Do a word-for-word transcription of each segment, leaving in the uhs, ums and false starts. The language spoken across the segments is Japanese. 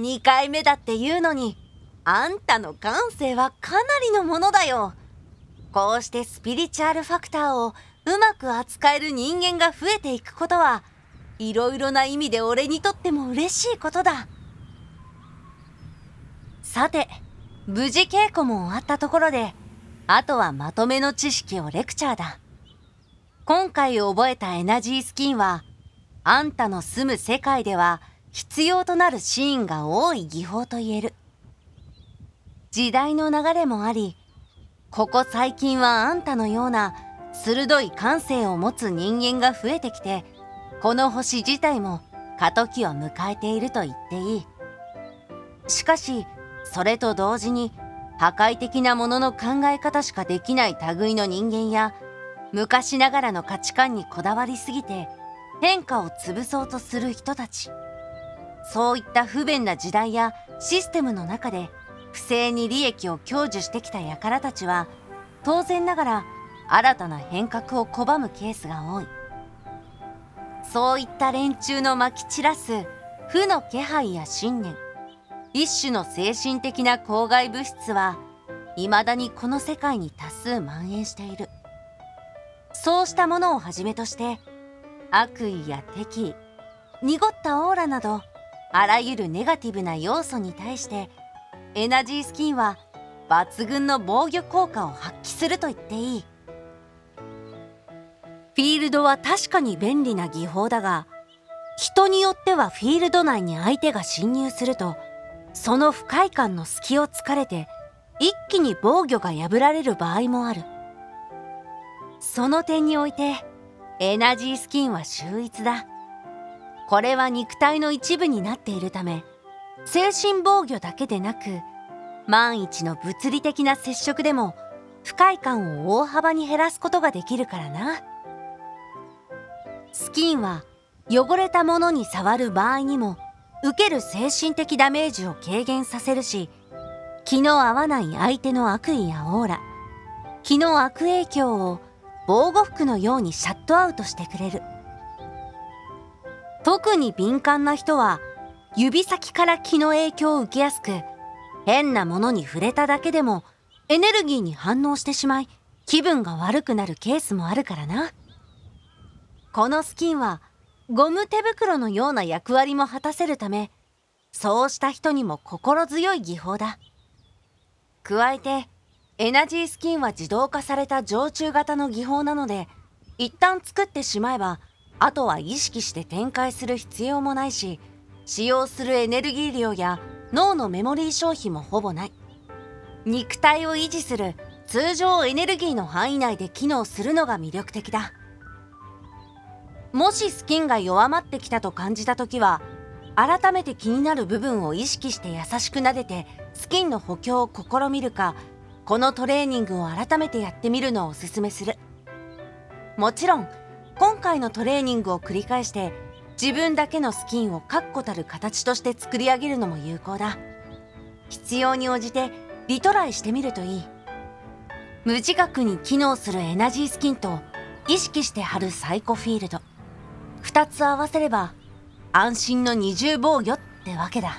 にかいめだって言うのに、あんたの感性はかなりのものだよ。こうしてスピリチュアルファクターをうまく扱える人間が増えていくことは、いろいろな意味で俺にとっても嬉しいことだ。さて、無事稽古も終わったところで、あとはまとめの知識をレクチャーだ。今回覚えたエナジースキンは、あんたの住む世界では必要となるシーンが多い技法と言える。時代の流れもあり、ここ最近はあんたのような鋭い感性を持つ人間が増えてきて、この星自体も過渡期を迎えていると言っていい。しかし、それと同時に破壊的なものの考え方しかできない類の人間や、昔ながらの価値観にこだわりすぎて変化を潰そうとする人たち。そういった不便な時代やシステムの中で不正に利益を享受してきた輩たちは、当然ながら新たな変革を拒むケースが多い。そういった連中のまき散らす負の気配や信念、一種の精神的な公害物質は未だにこの世界に多数蔓延している。そうしたものをはじめとして悪意や敵意、濁ったオーラなど、あらゆるネガティブな要素に対してエナジースキンは抜群の防御効果を発揮すると言っていい。フィールドは確かに便利な技法だが、人によってはフィールド内に相手が侵入すると、その不快感の隙を突かれて一気に防御が破られる場合もある。その点においてエナジースキンは秀逸だ。これは肉体の一部になっているため、精神防御だけでなく、万一の物理的な接触でも不快感を大幅に減らすことができるからな。スキンは汚れたものに触る場合にも受ける精神的ダメージを軽減させるし、気の合わない相手の悪意やオーラ、気の悪影響を防護服のようにシャットアウトしてくれる。特に敏感な人は指先から気の影響を受けやすく、変なものに触れただけでもエネルギーに反応してしまい気分が悪くなるケースもあるからな。このスキンはゴム手袋のような役割も果たせるため、そうした人にも心強い技法だ。加えてエナジースキンは自動化された常駐型の技法なので、一旦作ってしまえばあとは意識して展開する必要もないし、使用するエネルギー量や脳のメモリー消費もほぼない。肉体を維持する通常エネルギーの範囲内で機能するのが魅力的だ。もしスキンが弱まってきたと感じたときは、改めて気になる部分を意識して優しく撫でてスキンの補強を試みるか、このトレーニングを改めてやってみるのをおすすめする。もちろん今回のトレーニングを繰り返して自分だけのスキンを確固たる形として作り上げるのも有効だ。必要に応じてリトライしてみるといい。無自覚に機能するエナジースキンと意識して貼るサイコフィールド、二つ合わせれば安心の二重防御ってわけだ。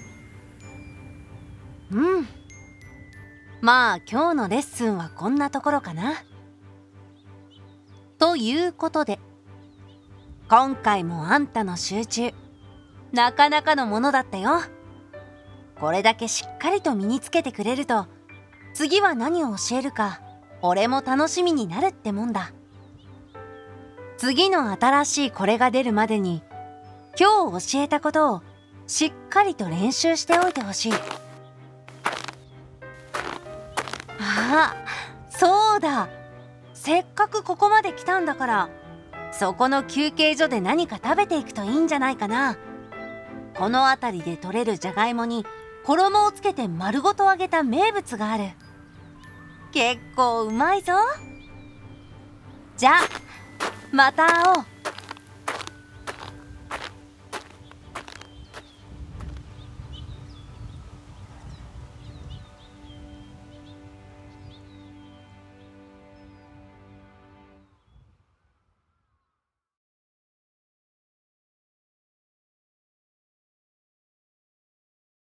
うん。まあ今日のレッスンはこんなところかな。ということで、今回もあんたの集中、なかなかのものだったよ。これだけしっかりと身につけてくれると、次は何を教えるか、俺も楽しみになるってもんだ。次の新しいこれが出るまでに、今日教えたことをしっかりと練習しておいてほしい。ああ、そうだ。せっかくここまで来たんだから、そこの休憩所で何か食べていくといいんじゃないかな。この辺りで採れるじゃがいもに衣をつけて丸ごと揚げた名物がある。結構うまいぞ。じゃあまた会おう。